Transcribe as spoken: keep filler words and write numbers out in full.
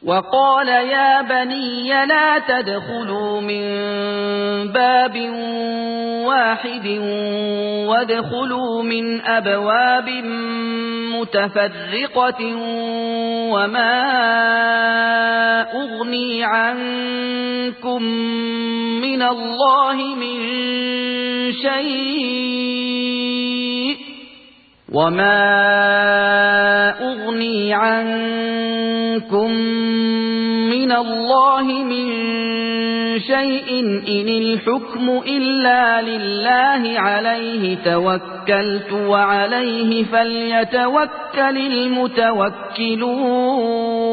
وقال يا بني لا تدخلوا من باب واحد وادخلوا من أبواب متفرقة وما أغني عنكم من الله من شيء وما أغني عنكم من الله من شيء إن الحكم إلا لله عليه توكلت وعليه فليتوكل المتوكلون